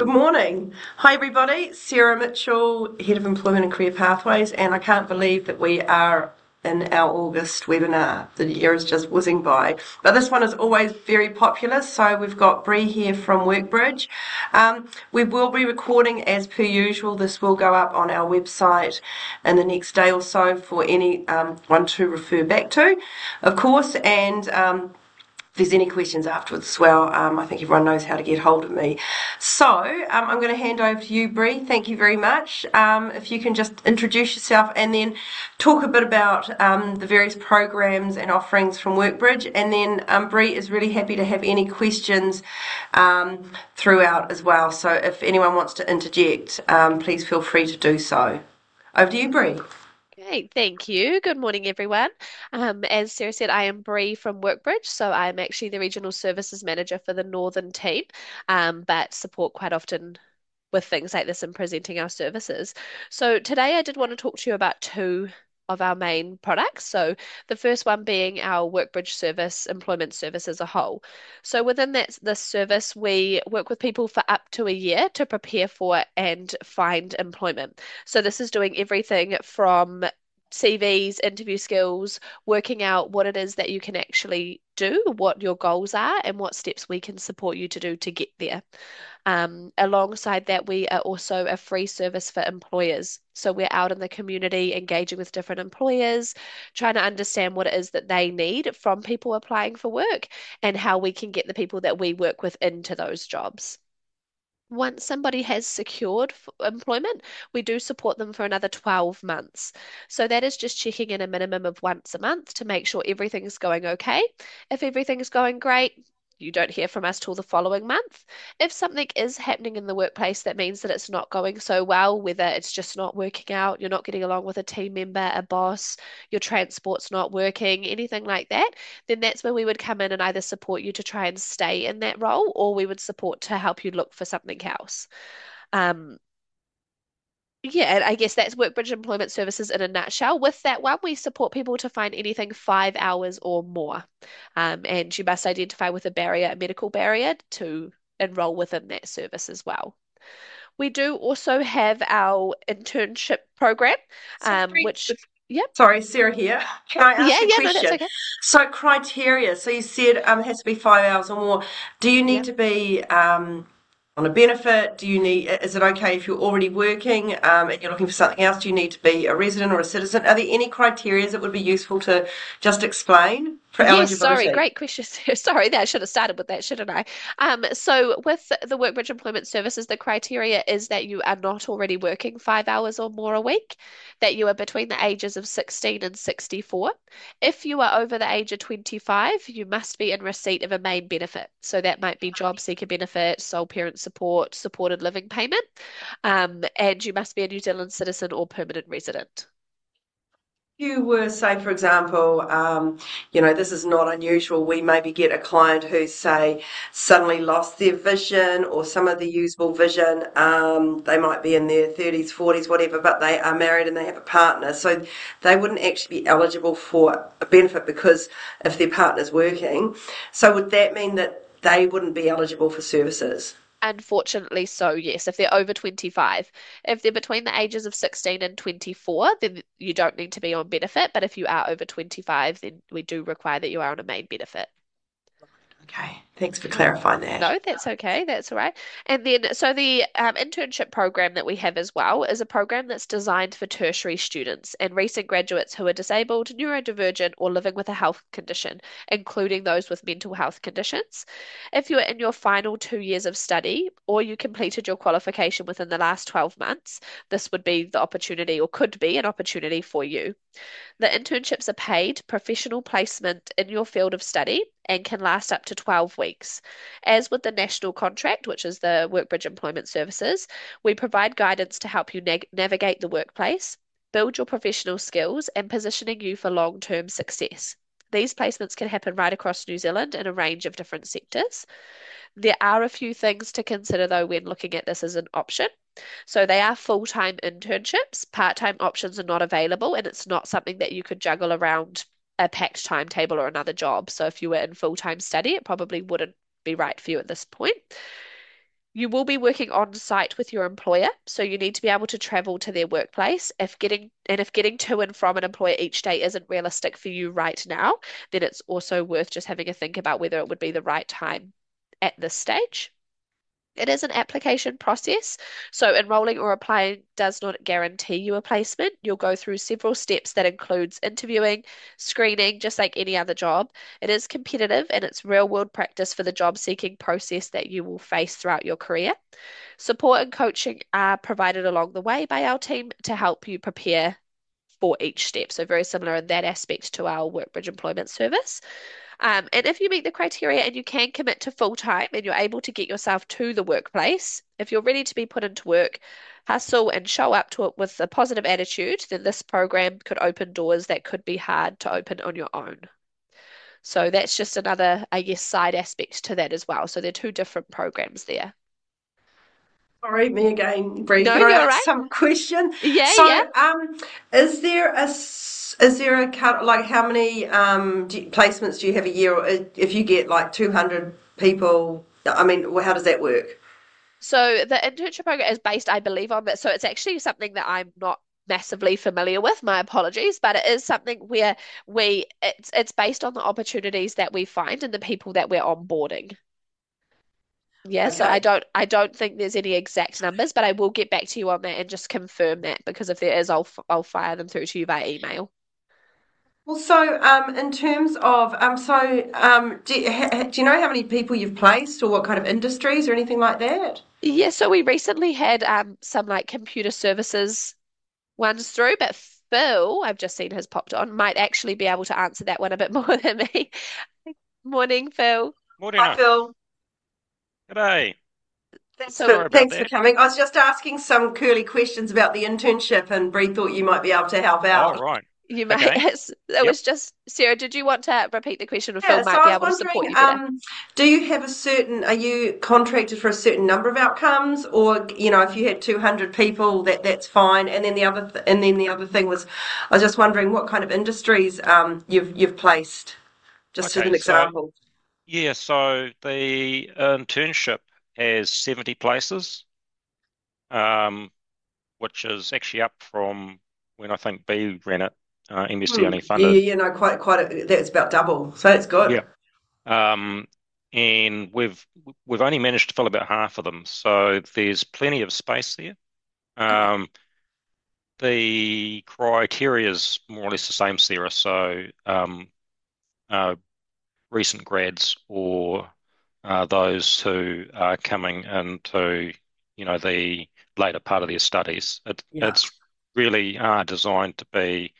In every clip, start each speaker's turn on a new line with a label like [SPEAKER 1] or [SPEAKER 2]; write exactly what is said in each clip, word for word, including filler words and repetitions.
[SPEAKER 1] Good morning. Hi, everybody. Sarah Mitchell, Head of Employment and Career Pathways, and I can't believe that we are in our August webinar. The year is just whizzing by. But this one is always very popular, so we've got Bree here from Workbridge. Um, we will be recording as per usual. This will go up on our website in the next day or so for anyone um, one to refer back to, of course, and um, if there's any questions afterwards as well, um, I think everyone knows how to get hold of me. So um, I'm going to hand over to you, Bree. Thank you very much. Um, if you can just introduce yourself and then talk a bit about um, the various programs and offerings from Workbridge. And then um, Bree is really happy to have any questions um, throughout as well. So if anyone wants to interject, um, please feel free to do so. Over to you, Bree.
[SPEAKER 2] Great, thank you. Good morning, everyone. Um, as Sarah said, I am Bree from Workbridge, so I'm actually the Regional Services Manager for the Northern team, um, but support quite often with things like this and presenting our services. So today I did want to talk to you about two of our main products. So the first one being our Workbridge service, employment service as a whole. So within that this service, we work with people for up to a year to prepare for and find employment. So this is doing everything from C Vs, interview skills, working out what it is that you can actually do, what your goals are, and what steps we can support you to do to get there. Um, alongside that, we are also a free service for employers. So we're out in the community engaging with different employers, trying to understand what it is that they need from people applying for work and how we can get the people that we work with into those jobs. Once somebody has secured f- employment, we do support them for another twelve months. So that is just checking in a minimum of once a month to make sure everything's going okay. If everything's going great, you don't hear from us till the following month. If something is happening in the workplace that means that it's not going so well, whether it's just not working out, you're not getting along with a team member, a boss, your transport's not working, anything like that, then that's where we would come in and either support you to try and stay in that role, or we would support to help you look for something else. Um, yeah, and I guess that's Workbridge Employment Services in a nutshell. With that one, we support people to find anything five hours or more. Um, and you must identify with a barrier, a medical barrier, to enroll within that service as well. We do also have our internship program,
[SPEAKER 1] So,
[SPEAKER 2] um,
[SPEAKER 1] Bree,
[SPEAKER 2] which, yep,
[SPEAKER 1] sorry, Sarah here. Can I
[SPEAKER 2] yeah,
[SPEAKER 1] ask a
[SPEAKER 2] yeah, no, that's
[SPEAKER 1] question?
[SPEAKER 2] okay.
[SPEAKER 1] So, criteria. So, you said um, it has to be five hours or more. Do you need
[SPEAKER 2] Yeah.
[SPEAKER 1] to be um, on a benefit? Do you need? Is it okay if you're already working um, and you're looking for something else? Do you need to be a resident or a citizen? Are there any criteria that would be useful to just explain for
[SPEAKER 2] Yes, sorry,
[SPEAKER 1] eligibility?
[SPEAKER 2] great question. Sorry, that I should have started with that, shouldn't I? Um, so with the Workbridge Employment Services, the criteria is that you are not already working five hours or more a week, that you are between the ages of sixteen and sixty-four. If you are over the age of twenty-five, you must be in receipt of a main benefit. So that might be job seeker benefit, sole parent support, supported living payment, um, and you must be a New Zealand citizen or permanent resident.
[SPEAKER 1] You were, say, for example, um, you know, this is not unusual. We maybe get a client who, say, suddenly lost their vision or some of the usable vision. Um, they might be in their thirties, forties, whatever, but they are married and they have a partner. So they wouldn't actually be eligible for a benefit because if their partner's working. So would that mean that they wouldn't be eligible for services?
[SPEAKER 2] Unfortunately, so yes, if they're over twenty-five. If they're between the ages of sixteen and twenty-four, then you don't need to be on benefit. But if you are over twenty-five, then we do require that you are on a main benefit.
[SPEAKER 1] Okay, thanks for
[SPEAKER 2] Yeah.
[SPEAKER 1] clarifying that.
[SPEAKER 2] No, that's okay. That's all right. And then, so the um, internship program that we have as well is a program that's designed for tertiary students and recent graduates who are disabled, neurodivergent, or living with a health condition, including those with mental health conditions. If you're in your final two years of study or you completed your qualification within the last twelve months, this would be the opportunity or could be an opportunity for you. The internships are paid professional placement in your field of study and can last up to twelve weeks. As with the national contract, which is the Workbridge Employment Services, we provide guidance to help you nag navigate the workplace, build your professional skills, and positioning you for long-term success. These placements can happen right across New Zealand in a range of different sectors. There are a few things to consider though when looking at this as an option. So they are full-time internships. Part-time options are not available, and it's not something that you could juggle around a packed timetable or another job. So if you were in full-time study, it probably wouldn't be right for you at this point. You will be working on site with your employer, so you need to be able to travel to their workplace. If getting and if getting to and from an employer each day isn't realistic for you right now, then it's also worth just having a think about whether it would be the right time at this stage. It is an application process, so enrolling or applying does not guarantee you a placement. You'll go through several steps that includes interviewing, screening, just like any other job. It is competitive and it's real world practice for the job seeking process that you will face throughout your career. Support and coaching are provided along the way by our team to help you prepare for each step. So very similar in that aspect to our Workbridge Employment Service. Um, and if you meet the criteria and you can commit to full time and you're able to get yourself to the workplace, if you're ready to be put into work, hustle and show up to it with a positive attitude, then this program could open doors that could be hard to open on your own. So that's just another, I guess, side aspect to that as well. So they're two different programs there.
[SPEAKER 1] Sorry, me again, Bree.
[SPEAKER 2] No,
[SPEAKER 1] Can I
[SPEAKER 2] you're
[SPEAKER 1] ask
[SPEAKER 2] right.
[SPEAKER 1] some question?
[SPEAKER 2] Yeah,
[SPEAKER 1] So,
[SPEAKER 2] yeah.
[SPEAKER 1] um, is there a s- is there a cut like how many um do you- placements do you have a year? Or i- if you get like two hundred people, I mean, well, how does that work?
[SPEAKER 2] So the internship program is based, I believe, on that. So it's actually something that I'm not massively familiar with. My apologies, but it is something where we it's it's based on the opportunities that we find and the people that we're onboarding. Yeah, so I
[SPEAKER 1] Okay.
[SPEAKER 2] don't I don't think there's any exact numbers, but I will get back to you on that and just confirm that because if there is, I'll f- I'll fire them through to you via email.
[SPEAKER 1] Well, so um, in terms of um, so um, do you, ha, ha- do you know how many people you've placed, or what kind of industries, or anything like that?
[SPEAKER 2] Yeah, so we recently had um some like computer services ones through, but Phil, I've just seen has popped on, might actually be able to answer that one a bit more than me. Morning, Phil. Hi,
[SPEAKER 3] Morena.
[SPEAKER 1] Phil.
[SPEAKER 3] G'day.
[SPEAKER 1] Thanks
[SPEAKER 2] So,
[SPEAKER 3] Sorry
[SPEAKER 1] for
[SPEAKER 3] about
[SPEAKER 1] thanks for
[SPEAKER 3] that.
[SPEAKER 1] coming. I was just asking some curly questions about the internship, and Bree thought you might be able to help
[SPEAKER 3] All
[SPEAKER 1] out.
[SPEAKER 3] right.
[SPEAKER 2] you might,
[SPEAKER 3] Okay.
[SPEAKER 2] it's, it
[SPEAKER 3] Yep.
[SPEAKER 2] was just, Sarah, did you want to repeat the question or Phil
[SPEAKER 1] Yeah, so
[SPEAKER 2] might
[SPEAKER 1] I
[SPEAKER 2] be
[SPEAKER 1] was
[SPEAKER 2] able to support
[SPEAKER 1] wondering,
[SPEAKER 2] you better?
[SPEAKER 1] um, do you have a certain, are you contracted for a certain number of outcomes, or you know, if you had two hundred people, that that's fine. And then the other, th and then the other thing was, I was just wondering what kind of industries um you've you've placed, just as
[SPEAKER 3] Okay.
[SPEAKER 1] an
[SPEAKER 3] So,
[SPEAKER 1] example.
[SPEAKER 3] yeah, so the internship has seventy places, um, which is actually up from when I think B ran it. Uh, M S D
[SPEAKER 1] Hmm.
[SPEAKER 3] only
[SPEAKER 1] Yeah,
[SPEAKER 3] funded.
[SPEAKER 1] yeah, yeah, no, quite quite a, that's about double, so it's good.
[SPEAKER 3] Yeah. Um, and we've we've only managed to fill about half of them. So there's plenty of space there.
[SPEAKER 1] Okay.
[SPEAKER 3] Um, the criteria is more or less the same, Sarah. So, um, uh, recent grads or uh, those who are coming into, you know, the later part of their studies. It,
[SPEAKER 1] Yeah.
[SPEAKER 3] it's really uh, designed to be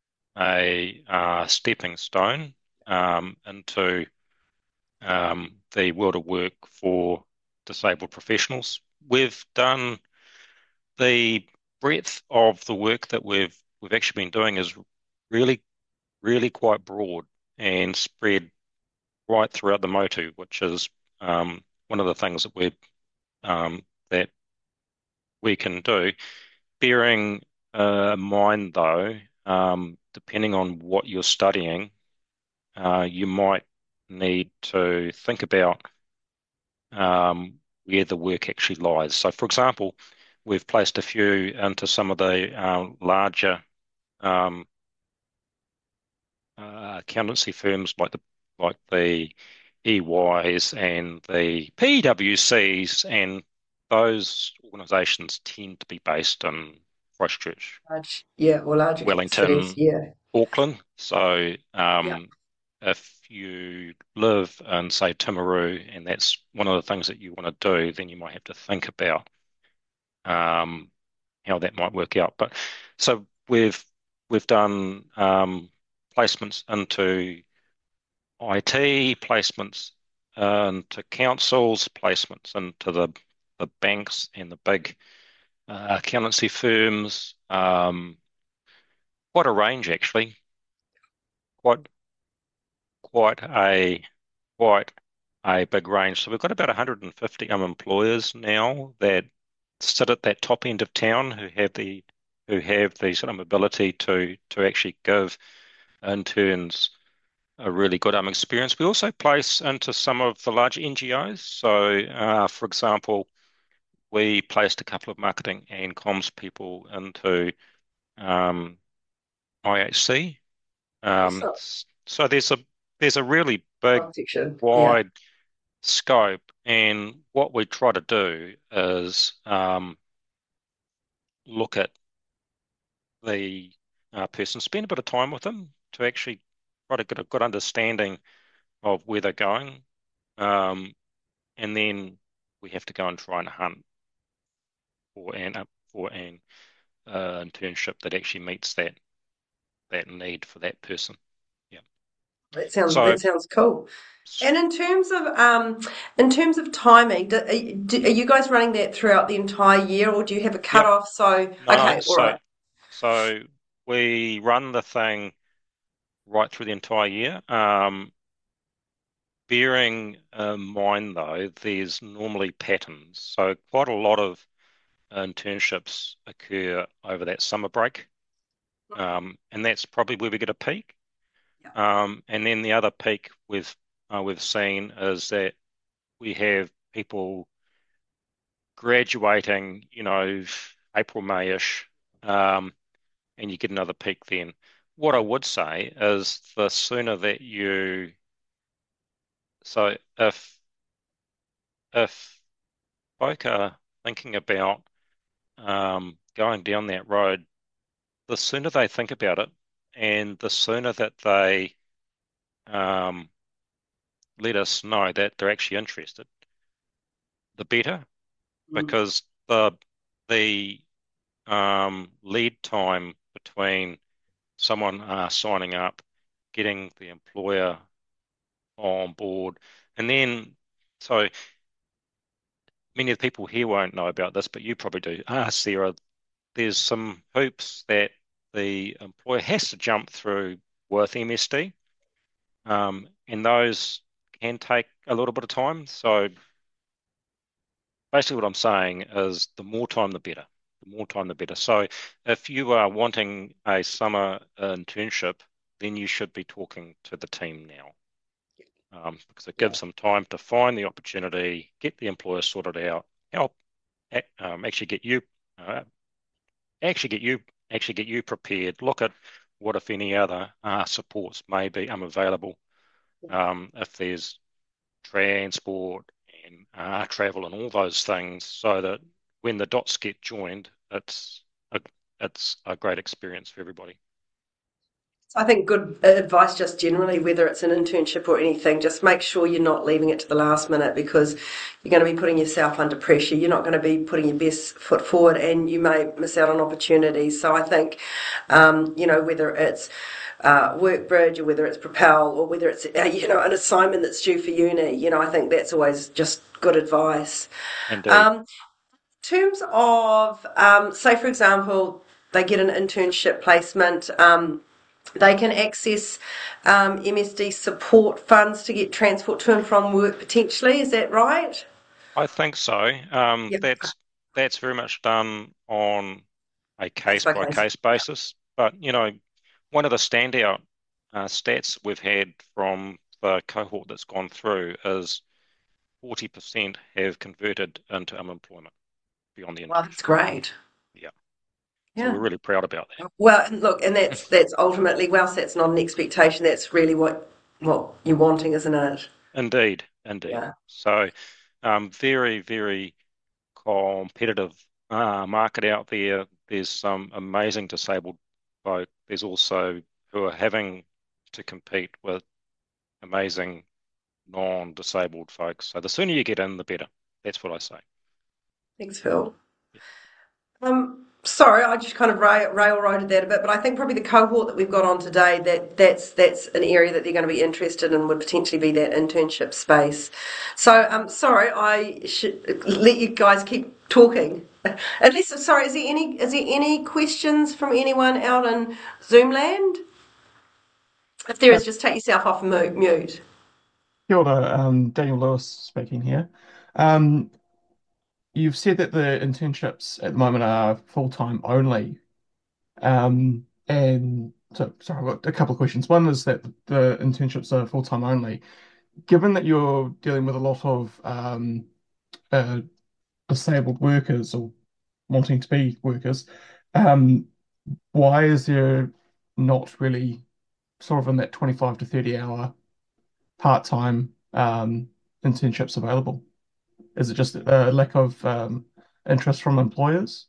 [SPEAKER 3] a uh, stepping stone um, into um, the world of work for disabled professionals. We've done the breadth of the work that we've we've actually been doing is really, really quite broad and spread right throughout the motu, which is um, one of the things that we um, that we can do. Bearing uh, in mind, though, um, depending on what you're studying, uh, you might need to think about um, where the work actually lies. So, for example, we've placed a few into some of the uh, larger um, uh, accountancy firms like the like the E Ys and the P W Cs, and those organisations tend to be based in Christchurch,
[SPEAKER 1] Large, yeah, or larger cities,
[SPEAKER 3] Wellington,
[SPEAKER 1] yeah.
[SPEAKER 3] Auckland. So
[SPEAKER 1] Yeah.
[SPEAKER 3] um, if you live in, say, Timaru, and that's one of the things that you want to do, then you might have to think about um, how that might work out. But so we've we've done um, placements into I T, placements into councils, placements into the the banks and the big uh, accountancy firms. Um, quite a range, actually. Quite quite a quite a big range. So we've got about one hundred fifty um, employers now that sit at that top end of town who have the who have the sort of ability to to actually give interns a really good um, experience. We also place into some of the large N G Os. So, uh, for example, we placed a couple of marketing and comms people into um, I H C. Um,
[SPEAKER 1] Awesome.
[SPEAKER 3] s- so there's a there's a really big,
[SPEAKER 1] Cross-section. Yeah.
[SPEAKER 3] wide scope, and what we try to do is um, look at the uh, person, spend a bit of time with them to actually try to get a good understanding of where they're going, um, and then we have to go and try and hunt for an uh, for an uh, internship that actually meets that that need for that person. Yeah.
[SPEAKER 1] That sounds
[SPEAKER 3] So,
[SPEAKER 1] that sounds cool.
[SPEAKER 3] s-
[SPEAKER 1] And in terms of um, in terms of timing, do, are you do- are you guys running that throughout the entire year, or do you have a
[SPEAKER 3] yep,
[SPEAKER 1] cut-off? So,
[SPEAKER 3] no,
[SPEAKER 1] okay, all
[SPEAKER 3] so
[SPEAKER 1] right.
[SPEAKER 3] so we run the thing right through the entire year. Um, bearing in mind though, there's normally patterns. So quite a lot of internships occur over that summer break, um, and that's probably where we get a peak.
[SPEAKER 1] Yeah.
[SPEAKER 3] Um, and then the other peak we've uh, we've seen is that we have people graduating, you know, April, May-ish, um, and you get another peak then. What I would say is the sooner that you, so if if folk are thinking about um, going down that road, the sooner they think about it, and the sooner that they um, let us know that they're actually interested, the better,
[SPEAKER 1] Mm.
[SPEAKER 3] because the the um, lead time between someone uh, signing up, getting the employer on board, and then so many of the people here won't know about this, but you probably do. Ah, Sarah, there's some hoops that the employer has to jump through with M S D, um, and those can take a little bit of time. So basically, what I'm saying is the more time, the better. The more time, the better. So if you are wanting a summer internship, then you should be talking to the team now, um, because it
[SPEAKER 1] Yeah.
[SPEAKER 3] gives them time to find the opportunity, get the employer sorted out, help um, actually get you uh, actually get you actually get you prepared. Look at what, if any, other uh, supports may be um, available. Um, if there's transport and uh, travel and all those things, so that when the dots get joined, it's a, it's a great experience for everybody.
[SPEAKER 1] I think good advice just generally, whether it's an internship or anything, just make sure you're not leaving it to the last minute because you're going to be putting yourself under pressure. You're not going to be putting your best foot forward and you may miss out on opportunities. So I think, um, you know, whether it's uh, Workbridge or whether it's Propel or whether it's, uh, you know, an assignment that's due for uni, you know, I think that's always just good advice.
[SPEAKER 3] Indeed.
[SPEAKER 1] Um, in terms of, um, say, for example, they get an internship placement. Um, they can access um, M S D support funds to get transport to and from work potentially. Is that right?
[SPEAKER 3] I think so. Um,
[SPEAKER 1] Yep.
[SPEAKER 3] that's that's very much done on a
[SPEAKER 1] Case
[SPEAKER 3] case
[SPEAKER 1] by
[SPEAKER 3] by
[SPEAKER 1] case.
[SPEAKER 3] case
[SPEAKER 1] Yeah.
[SPEAKER 3] basis. But you know, one of the standout uh, stats we've had from the cohort that's gone through is forty percent have converted into unemployment beyond the
[SPEAKER 1] Well, that's
[SPEAKER 3] internship.
[SPEAKER 1] great.
[SPEAKER 3] Yeah. So
[SPEAKER 1] Yeah.
[SPEAKER 3] we're really proud about
[SPEAKER 1] Well, and look, and
[SPEAKER 3] that.
[SPEAKER 1] that's that's ultimately, whilst that's not an expectation, that's really what what you're wanting, isn't it?
[SPEAKER 3] Indeed, indeed.
[SPEAKER 1] Yeah.
[SPEAKER 3] So um, very, very competitive uh, market out there. There's some amazing disabled folk. There's also who are having to compete with amazing non-disabled folks. So the sooner you get in, the better. That's what I say.
[SPEAKER 1] Thanks, Phil. Um, sorry, I just kind of rail, railroaded that a bit, but I think probably the cohort that we've got on today, that that's that's an area that they're going to be interested in, would potentially be that internship space. So, um, sorry, I should let you guys keep talking. Unless, sorry, is there any is there any questions from anyone out in Zoomland? If there
[SPEAKER 4] Uh,
[SPEAKER 1] is, just take yourself off mu- mute.
[SPEAKER 4] Kia ora, um, Daniel Lewis speaking here. Um, you've said that the internships at the moment are full-time only. Um, and so, sorry, I've got a couple of questions. One is that the internships are full-time only. Given that you're dealing with a lot of um, uh, disabled workers or wanting to be workers, um, why is there not really sort of in that twenty-five to thirty hour part-time um, internships available? Is it just a lack of um, interest from employers?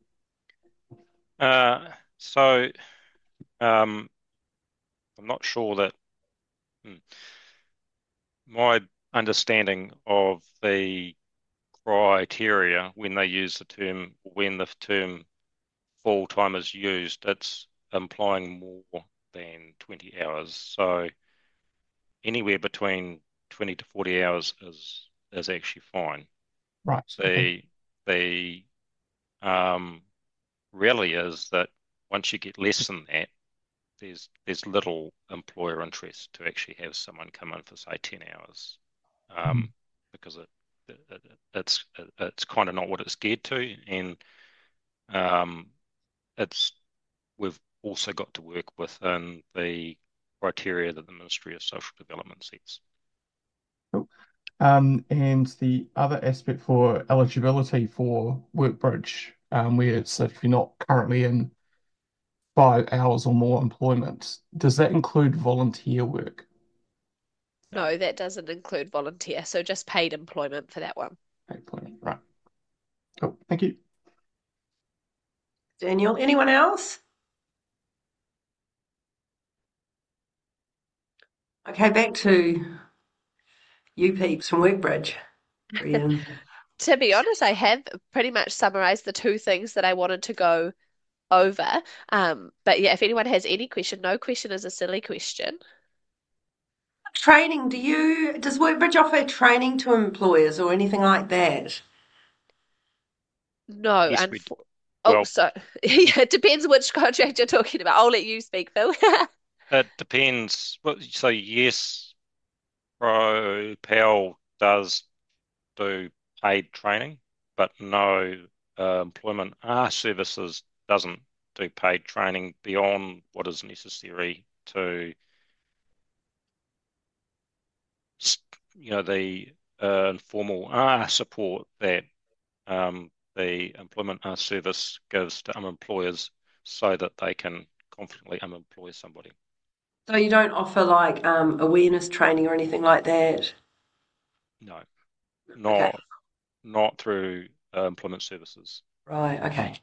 [SPEAKER 3] Uh, so um, I'm not sure that hmm, my understanding of the criteria when they use the term, when the term full time is used, it's implying more than twenty hours. So anywhere between twenty to forty hours is is actually fine.
[SPEAKER 4] Right. Okay.
[SPEAKER 3] The the um, reality is that once you get less than that, there's there's little employer interest to actually have someone come in for say ten hours,
[SPEAKER 4] Mhm.
[SPEAKER 3] um, because it, it, it it's it, it's kind of not what it's geared to, and um, it's we've also got to work within the criteria that the Ministry of Social Development sets.
[SPEAKER 4] Cool. Um, and the other aspect for eligibility for WorkBridge, um, where it's if you're not currently in five hours or more employment, does that include volunteer work?
[SPEAKER 3] No.
[SPEAKER 2] No, that doesn't include volunteer, so just paid employment for that one.
[SPEAKER 4] Employment. Right. Cool. Thank you.
[SPEAKER 1] Daniel, anyone else? Okay, back to you peeps from Workbridge. Brilliant.
[SPEAKER 2] To be honest, I have pretty much summarized the two things that I wanted to go over. Um, but yeah, if anyone has any question, no question is a silly question.
[SPEAKER 1] Training, do you, does Workbridge offer training to employers or anything like that?
[SPEAKER 2] No,
[SPEAKER 3] Yes,
[SPEAKER 2] and
[SPEAKER 3] we
[SPEAKER 2] oh,
[SPEAKER 3] well,
[SPEAKER 2] so yeah, it depends which contract you're talking about. I'll let you speak, Phil.
[SPEAKER 3] it depends. Well, so yes, Pro PAL does do paid training, but no, uh, employment uh, services doesn't do paid training beyond what is necessary to, you know, the uh, informal uh, support that um, the employment uh, service gives to employers so that they can confidently unemploy somebody.
[SPEAKER 1] So you don't offer like um, awareness training or anything like that?
[SPEAKER 3] No,
[SPEAKER 1] Okay,
[SPEAKER 3] not not through uh, employment services.
[SPEAKER 1] right, okay.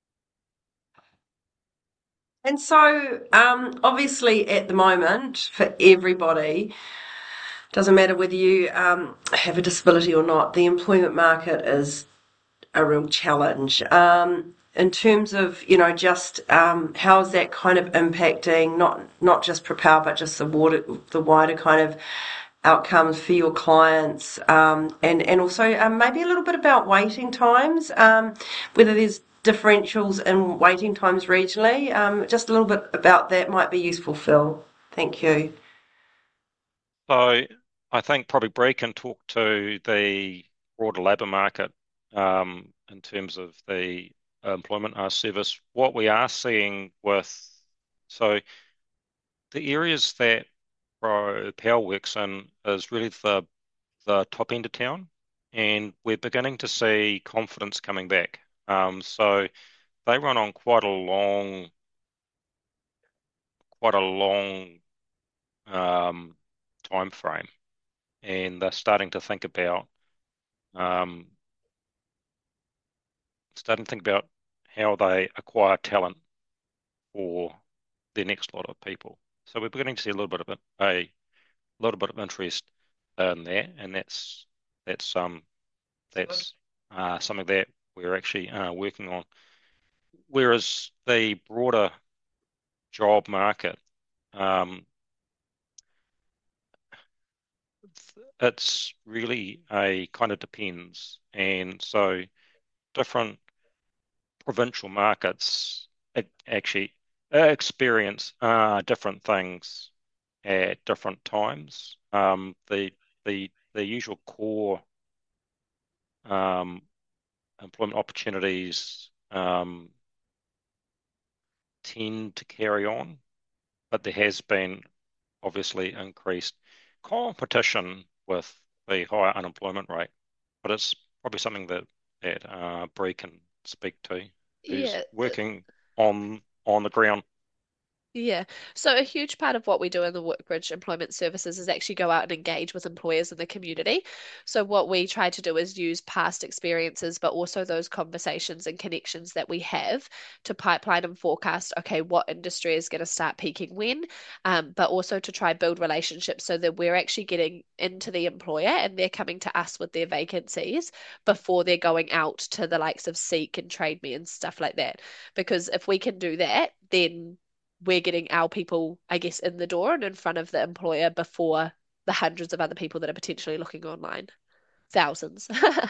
[SPEAKER 1] And so, um, obviously, at the moment, for everybody, doesn't matter whether you um, have a disability or not, the employment market is a real challenge. Um, in terms of, you know, just um, how is that kind of impacting not not just Propel, but just the water, the wider kind of outcomes for your clients, um, and and also um, maybe a little bit about waiting times, um, whether there's differentials in waiting times regionally. Um, just a little bit about that might be useful, Phil. Thank you.
[SPEAKER 3] So I think probably Bree can talk to the broader labour market um, in terms of the employment uh, service. What we are seeing with so the areas that Pro Power works in is really the the top end of town, and we're beginning to see confidence coming back. Um, so they run on quite a long, quite a long um, time frame, and they're starting to think about um, starting to think about how they acquire talent for their next lot of people. So we're beginning to see a little bit of it, a little bit of interest in that, and that's that's um
[SPEAKER 1] Good.
[SPEAKER 3] that's uh, something that we're actually uh, working on. Whereas the broader job market, um, it's really a kind of depends, and so different provincial markets ac- actually uh, experience uh, different things at different times. Um, the the the usual core um, employment opportunities um, tend to carry on, but there has been obviously increased competition with the higher unemployment rate. But it's probably something that that uh, Bree can speak to, who's
[SPEAKER 2] Yeah.
[SPEAKER 3] working on on the ground.
[SPEAKER 2] Yeah. So a huge part of what we do in the Workbridge Employment Services is actually go out and engage with employers in the community. So what we try to do is use past experiences, but also those conversations and connections that we have to pipeline and forecast, okay, what industry is going to start peaking when, um, but also to try build relationships so that we're actually getting into the employer and they're coming to us with their vacancies before they're going out to the likes of Seek and Trade Me and stuff like that. Because if we can do that, then we're getting our people, I guess, in the door and in front of the employer before the hundreds of other people that are potentially looking online. Thousands.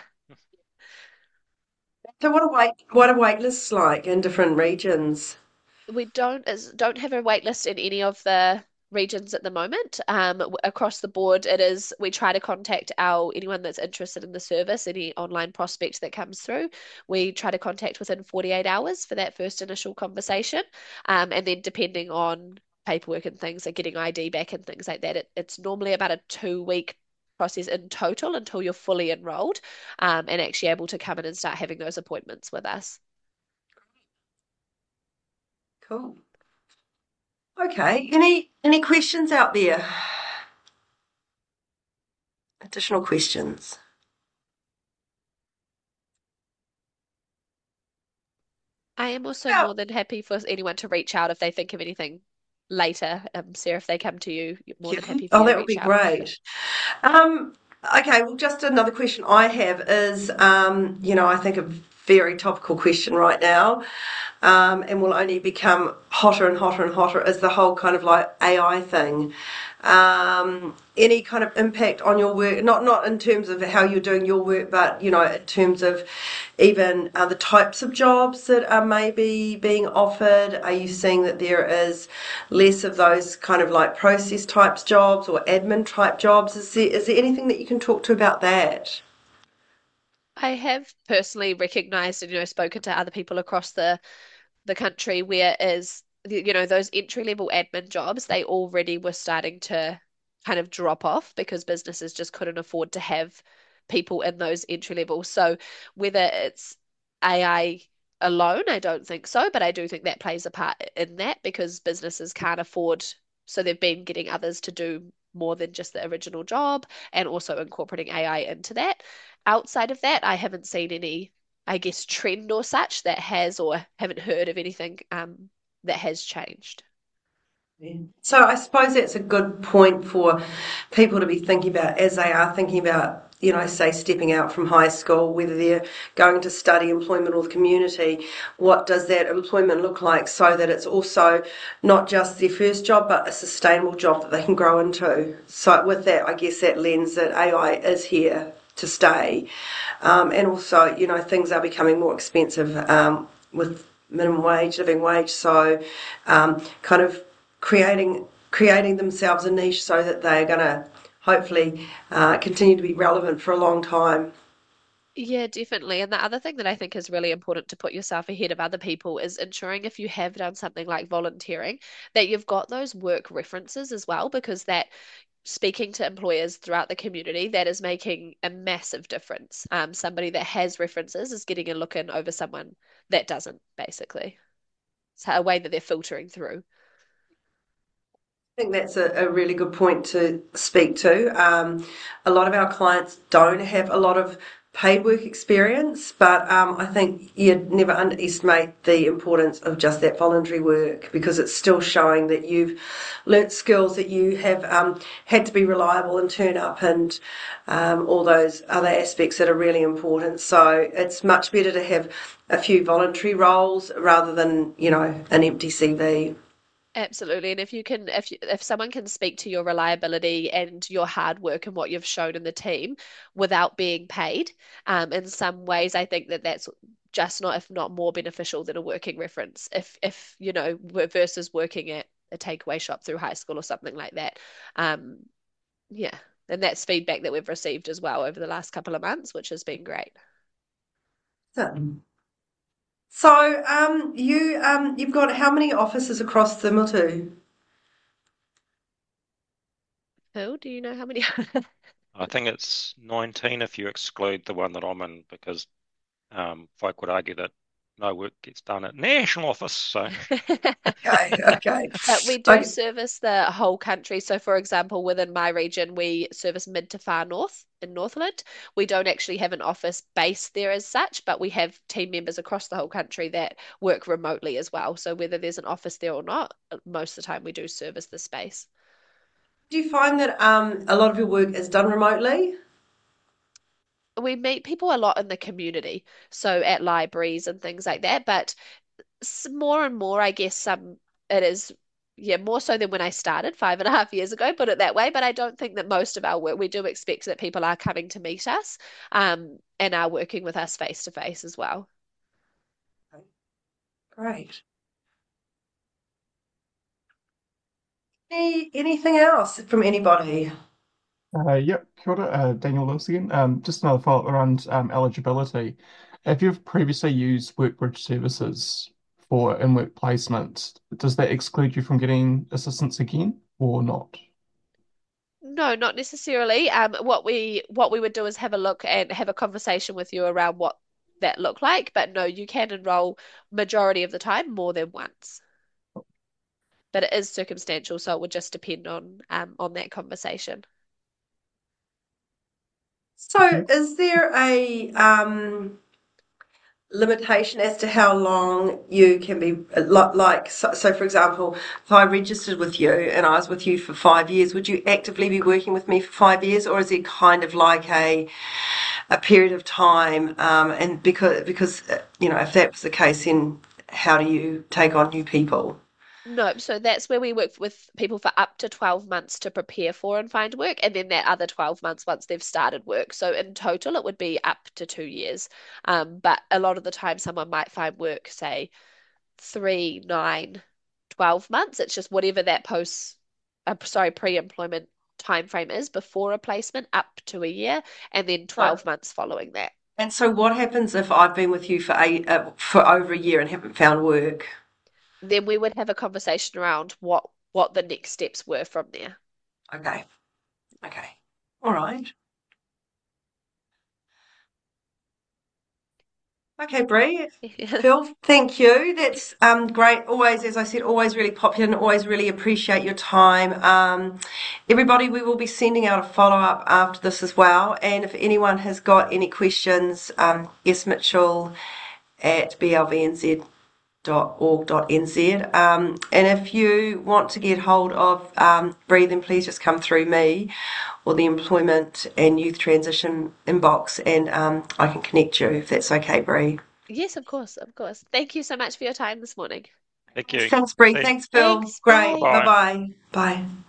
[SPEAKER 1] So what are wait what are wait lists like in different regions?
[SPEAKER 2] We don't is, don't have a wait list in any of the regions at the moment. Um, w- across the board, it is we try to contact our anyone that's interested in the service, any online prospect that comes through. We try to contact within forty-eight hours for that first initial conversation, um, and then depending on paperwork and things, like getting I D back and things like that, it, it's normally about a two week process in total until you're fully enrolled, um, and actually able to come in and start having those appointments with us.
[SPEAKER 1] Cool. Okay. Any any questions out there? Additional questions?
[SPEAKER 2] I am also
[SPEAKER 1] Yeah.
[SPEAKER 2] more than happy for anyone to reach out if they think of anything later. Um, Sarah, if they come to you, you're more
[SPEAKER 1] Yeah.
[SPEAKER 2] than happy for
[SPEAKER 1] Oh,
[SPEAKER 2] you to
[SPEAKER 1] that would
[SPEAKER 2] reach
[SPEAKER 1] be
[SPEAKER 2] out.
[SPEAKER 1] great. Um, okay, well, just another question I have is, um, you know, I think a very topical question right now, um, and will only become hotter and hotter and hotter, is the whole kind of like A I thing. Um, any kind of impact on your work, not not in terms of how you're doing your work, but you know, in terms of even uh, the types of jobs that are maybe being offered? Are you seeing that there is less of those kind of like process types jobs or admin type jobs? Is there is there anything that you can talk to about that?
[SPEAKER 2] I have personally recognized and, you know, spoken to other people across the the country where is you know those entry level admin jobs they already were starting to kind of drop off because businesses just couldn't afford to have people in those entry levels. So whether it's A I alone, I don't think so, but I do think that plays a part in that because businesses can't afford, so they've been getting others to do more than just the original job and also incorporating A I into that. Outside of that, I haven't seen any, I guess, trend or such that has, or haven't heard of anything um, that has changed.
[SPEAKER 1] So I suppose that's a good point for people to be thinking about as they are thinking about, you know, say stepping out from high school, whether they're going to study employment or the community. What does that employment look like so that it's also not just their first job, but a sustainable job that they can grow into? So with that, I guess that lens that A I is here to stay. Um, and also, you know, things are becoming more expensive um, with minimum wage, living wage. So um, kind of creating creating themselves a niche so that they're going to hopefully uh, continue to be relevant for a long time.
[SPEAKER 2] Yeah, definitely. And the other thing that I think is really important to put yourself ahead of other people is ensuring if you have done something like volunteering, that you've got those work references as well, because that speaking to employers throughout the community, that is making a massive difference. Um, somebody that has references is getting a look in over someone that doesn't, basically. It's a way that they're filtering through.
[SPEAKER 1] I think that's a, a really good point to speak to. Um, a lot of our clients don't have a lot of paid work experience, but um, I think you'd never underestimate the importance of just that voluntary work because it's still showing that you've learnt skills, that you have um, had to be reliable and turn up, and um, all those other aspects that are really important. So it's much better to have a few voluntary roles rather than, you know, an empty C V.
[SPEAKER 2] Absolutely. And if you can, if you, if someone can speak to your reliability and your hard work and what you've shown in the team without being paid, um, in some ways, I think that that's just not, if not more beneficial than a working reference. If, if, you know, versus working at a takeaway shop through high school or something like that. Um, yeah. And that's feedback that we've received as well over the last couple of months, which has been great.
[SPEAKER 1] So, so um, you um, you've got how many offices across the Motu?
[SPEAKER 2] Phil, do you know how many?
[SPEAKER 3] I think it's nineteen if you exclude the one that I'm in, because um, folk would argue that no work gets done at national office. So
[SPEAKER 1] Okay, okay.
[SPEAKER 2] But we do
[SPEAKER 1] Okay.
[SPEAKER 2] service the whole country. So, for example, within my region, we service mid to far north in Northland. We don't actually have an office based there as such, but we have team members across the whole country that work remotely as well. So, whether there's an office there or not, most of the time we do service the space.
[SPEAKER 1] Do you find that um, a lot of your work is done remotely?
[SPEAKER 2] We meet people a lot in the community, so at libraries and things like that. But s- more and more, I guess some it is, yeah, more so than when I started five and a half years ago, put it that way. But I don't think that most of our work, we do expect that people are coming to meet us, um, and are working with us face to face as well.
[SPEAKER 1] Great. Any, anything else from anybody?
[SPEAKER 4] Uh, yep, kia ora, uh, Daniel Lewis again. Um, just another follow-up around um, eligibility. If you've previously used Workbridge services for in-work placement, does that exclude you from getting assistance again or not?
[SPEAKER 2] No, not necessarily. Um, what we what we would do is have a look and have a conversation with you around what that look like. But no, you can enroll majority of the time more than once. But it is circumstantial, so it would just depend on um on that conversation.
[SPEAKER 1] So, is there a um, limitation as to how long you can be li- like? So, so, for example, if I registered with you and I was with you for five years, would you actively be working with me for five years, or is it kind of like a a period of time? Um, and because because uh, you know, if that was the case, then how do you take on new people?
[SPEAKER 2] No, so that's where we work with people for up to twelve months to prepare for and find work, and then that other twelve months once they've started work. So in total, it would be up to two years. Um, but a lot of the time, someone might find work, say, three, nine, twelve months. It's just whatever that post, uh, sorry, pre-employment time frame is before a placement, up to a year, and then
[SPEAKER 1] Right.
[SPEAKER 2] twelve months following that.
[SPEAKER 1] And so, what happens if I've been with you for eight, uh, for over a year and haven't found work?
[SPEAKER 2] Then we would have a conversation around what what the next steps were from there.
[SPEAKER 1] Okay, okay, all right. Okay, Bree. Phil, thank you. That's um, great. Always, as I said, always really popular and always really appreciate your time. Um, everybody, we will be sending out a follow-up after this as well. And if anyone has got any questions, um, S Mitchell at b l v n z dot org dot n z. Um, and if you want to get hold of um, Bree, then please just come through me or the Employment and Youth Transition inbox, and um, I can connect you if that's okay, Bree.
[SPEAKER 2] Yes, of course, of course. Thank you so much for your time this morning.
[SPEAKER 3] thank you.
[SPEAKER 1] Thanks, Bree.
[SPEAKER 3] See you.
[SPEAKER 1] Thanks, Phil.
[SPEAKER 2] Thanks.
[SPEAKER 1] Great.
[SPEAKER 2] Bye.
[SPEAKER 3] Bye.
[SPEAKER 1] Bye-bye. Bye.